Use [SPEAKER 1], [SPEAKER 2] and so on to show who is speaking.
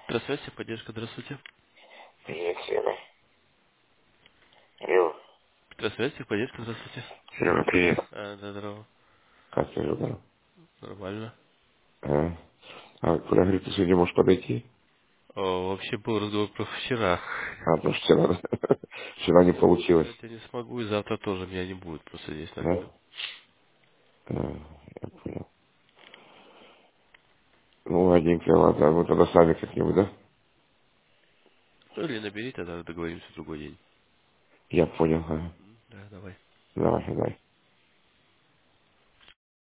[SPEAKER 1] Здравствуйте, поддержка, здравствуйте.
[SPEAKER 2] Привет, Сера. Алло.
[SPEAKER 1] Здравствуйте, поддержка, здравствуйте.
[SPEAKER 2] Серега, привет.
[SPEAKER 1] Да, здорово.
[SPEAKER 2] Как ты жил?
[SPEAKER 1] Нормально.
[SPEAKER 2] Куда, говорит, ты сегодня можешь подойти?
[SPEAKER 1] Вообще был разговор про вчера.
[SPEAKER 2] Потому что вчера, вчера не получилось.
[SPEAKER 1] Сегодня не смогу, и завтра тоже меня не будет просто здесь на
[SPEAKER 2] Да?
[SPEAKER 1] обеду.
[SPEAKER 2] Я понял. Ну, ладненько, ладно. Мы тогда сами как-нибудь, да?
[SPEAKER 1] Ну или набери, тогда договоримся в другой день.
[SPEAKER 2] Я понял.
[SPEAKER 1] Да, давай.
[SPEAKER 2] Давай, давай.